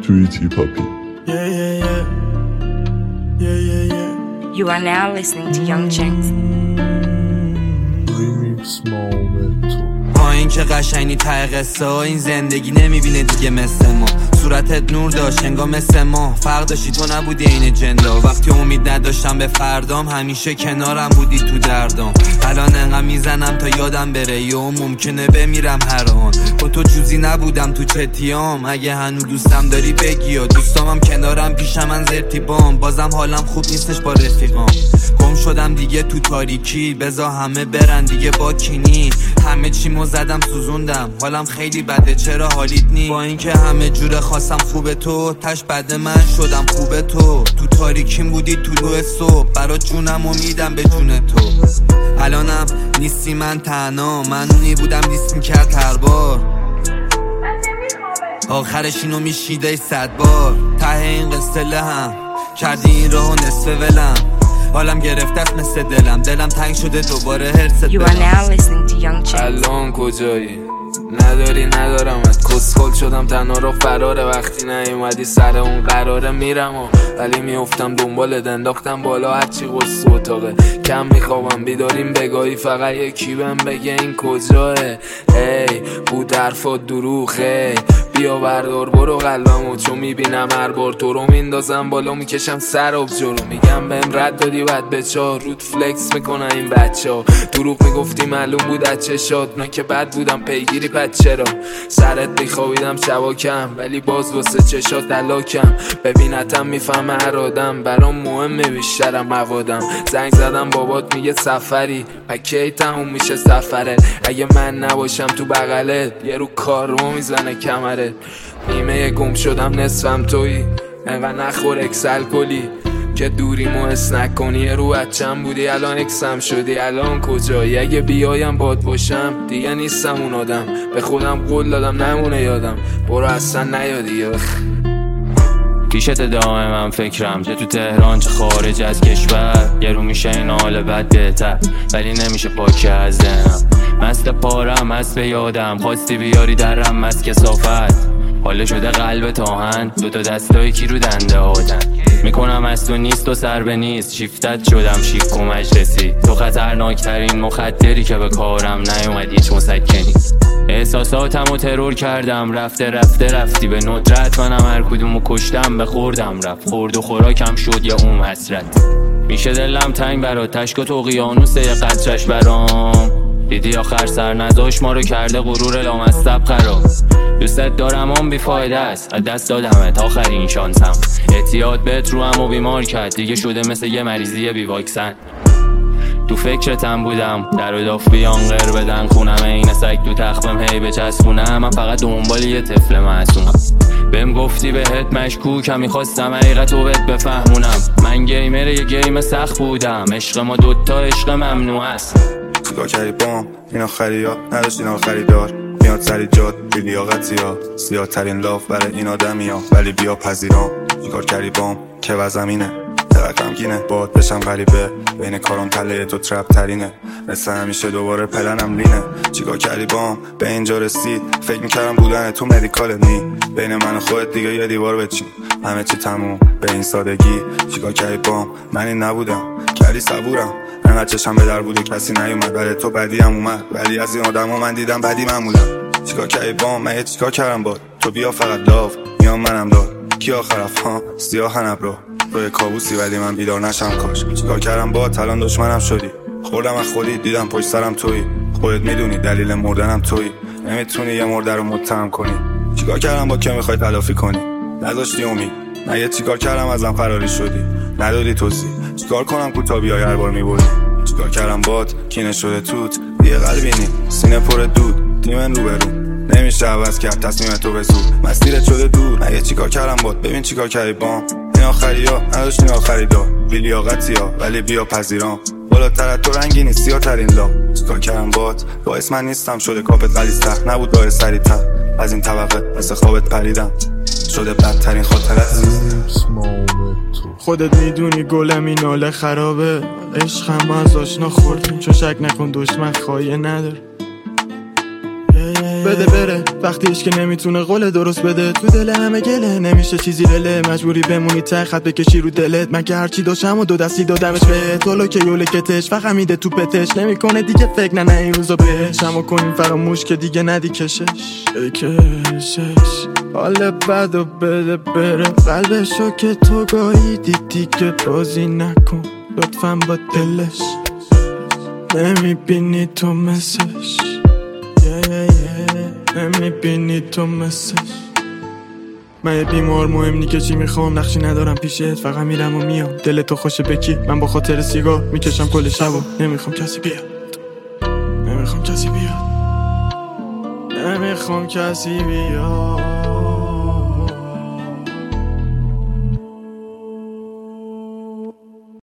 توی تیپ هاپی. You are now listening to Young Jinx. با این که قشنگی ته قصه ها، این زندگی نمیبینه دیگه مثل ما. صورتت نور داشت انگار مثل ما، فرق داشتی تو نبودی این جندا. وقتی امید نداشتم به فردام، همیشه کنارم بودی تو دردام. الان انقدر میزنم تا یادم بره، یا ممکنه بمیرم هر آن. با تو جوزی نبودم تو چتیام، اگه هنو دوستم داری بگی. یا دوستامم کنارم پیشم من زرتیبام، بازم حالم خوب نیستش با رفیقام. گم شدم دیگه تو تاریکی، بزا همه برن دیگه با کینی. همه چیمو زدم سوزوندم، حالم خیلی بده چرا حالیت نی. با اینکه همه جوره خواستم خوبه تو، تش بده من شدم خوبه تو. تو تاریکیم بودی طلوع صبح، برا جونم امیدم به جون تو. الانم نیستی من تنها، من اونی بودم دیست میکرد هر بار. آخرش اینو میشیده 100 بار. ته این قصه لهم کردی این راهو نصف ولم. حالم گرفته است مثل دلم تنگ شده دوباره هرست You are now listening to Young Jinx. الان کجایی؟ ندارمت، کسخل شدم تنها رو فراره. وقتی نیومدی سر اون قراره میرم ولی میافتم دنبالت. انداختم بالا هرچی قصه اتاقه، کم میخوابم بیداریم بگاهی. فقط یکی بهم بگه این کجاه. ای بود حرفات دروغه، بیا بردار برو قلبمو. چون میبینم هر بار تو رو میندازم بالا، میکشم سر آب جلو. میگم بهم رد دادی بعد به چار رود فلکس میکنن این بچه ها. دروغ میگفتی معلوم بود از چشات، من که بد بودم پیگیری پد چرا. سرت بیخوابیدم شباکم، ولی باز واسه چشات علاکم. ببینتم میفهمه هر آدم، برام مهمه بیشترم موادم. زنگ زدم بابات میگه سفری، پکی تموم میشه سفره. اگه من نباشم تو بغلت، یه رو کار رو میزنه کمرت. نیمه گم شدم نصفم تویی، انقدر نخور اکسل کلی که دوریمو حس نکنی. یه رو بچم بودی الان اکسم شدی. الان کجایی؟ اگه بیایم باد باشم دیگه نیستم اون آدم. به خودم قول دادم نمونه یادم، برو اصلا نیادی. پیشت دائم من فکرم، چه تو تهران چه خارج از کشور. یه رو میشه این حال بد بهتر، ولی نمیشه پاکی از ذهنم. مست پارم مست به یادم، خواستی بیاری درم مست کثافت. حاله شده قلب تاهن، دوتا دستایی کی رو دنده آدن. میکنم از تو نیست و سر به نیست، شیفتت شدم شیک و مجلسی. تو خطرناکترین مخدری که به کارم نیومد هیچ مسکنی. احساساتمو ترور کردم، رفتی به ندرت. منم هر کدومو کشتم به خوردم رفت. خورد و خوراکم شد یا اون حسرت. میشه دلم تنگ برات، تشک تو اقیانوسه یه قطرش برام. دیدی آخر سر نداشت ما رو کرده غرور لامصب خراب. دوستت دارم اون بیفایده است، از دست دادمت آخرین شانسم. اعتیاد بهت رو همو بیمار کرد، دیگه شده مثل یه مریضی بی واکسن. تو فکرتم بودم در و داف بیان غیر بدن خونم. این سگ تو تختم هی بچسبونم، من فقط دنبال یه طفل معصومم. بهم گفتی بهت مشکوکم، میخواستم حقیقتو بهت بفهمونم. من گیمر یه گیم سخت بودم، عشق ما دوتا عشق ممنوع است. چیکار کردی بام اینا خریا نداشت اینا خریدار. میاد سری جاد بی لیاقتی ها، سیاه ترین لاف برای این آدمی ها، ولی بیا پذیرام. چیکار کردی بام که وزمینه ترکم گینه، باد بشم غریبه بین کارم تله تو ترپ ترینه. مثل همیشه دوباره پلنم لینه. چیکار کردی بام به اینجا رسید، فکر میکردم بودن تو مدیکال نی. بین من و خودت دیگه یه دیوار بچین، همه چی تموم به این سادگی. چیکار کردی بام من این نبودم، کردی صبورم. انقدر چشم به در بود و کسی نیومد، ولی تو بدی هم اومد. ولی از این آدم ها من دیدم بدی معمولم. چیکار کردی بام من چیکار کردم باد؟ تو بیا فقط لاف میام منم داد. کی آخرف ها سیاه نبرو روی کابوسی، ولی من بیدار نشم کاش. چیکار کردم باد الان دشمنم شدی. خوردم از خودی دیدم پشت سرم تویی. خودت میدونی دلیل مردنم تویی، نمیتونی یه مرده رو متهم کنی. چیکار کردم با که میخوای تلافی کنی؟ نداشتی امید نه. یه چیکار کردم ازم فراری شدی، ندادی توضیح. چیکار کنم کوتابیای هر بار میبردی؟ چیکار کردم باد کینه شده توت یه قلبی نی سینه پر دود. دیمن رو برو نمیشه عوض کرد تصمیم تو به زود. مسیرت شده دور نه. یه چیکار کردم باد ببین چیکار کردی بام. این آخری ها نداشت این آخری دا بی لیاقتی ها، ولی بیا پذیرام. بالاتر تو رنگی نیست سیاه ترین لا. چیکار کردم باد باعث من نیستم شده کاپت غلیظ‌تر نبود راه سریع‌تر. از این طبقه مثل خوابت پریدم شده بدترین خاطرت. خودت میدونی گلم این حال خرابه. عشقم از آشنا خوردیم چون شک نکن دشمن خواهیه نداره. بده بره وقتیش که نمیتونه قول درست بده. تو دل همه گله نمیشه چیزی رله، مجبوری بمونی ته خط بکشی رو دلت. من که هرچی داشتم و 2 دستی دادمش به تو که یولکتش فقط میده تو پتش، نمیکنه دیگه فکر نه این روزا بهش. اما کنیم فراموش که دیگه ندی کشش حال بد و بده بره قلبشو که تو گاهی دیدی که بازی نکن لطفاً با دلش، نمیبینی تو مسش نمیبینی تو مسش. من یه بیمار مهم نی که چی میخوام، نقشی ندارم پیشت فقط میرم و میام. دل تو خوشه بکی من با خاطر سیگار میکشم کل شب و نمیخوام کسی بیاد، نمیخوام کسی بیاد، نمیخوام کسی بیاد.